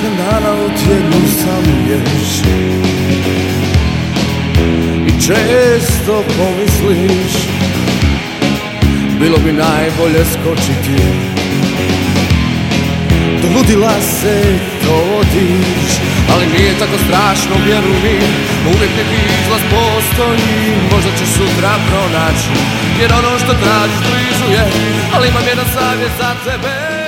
dana u tjednu sam ješ i često pomisliš bilo bi najbolje skočiti. Do ludila se dovodiš, ali nije tako strašno, vjeruj mi, uvijek neki izlaz postoji. Možda ćeš sutra pronaći, jer ono što tražiš blizu je, ali imam jedan savjet za tebe.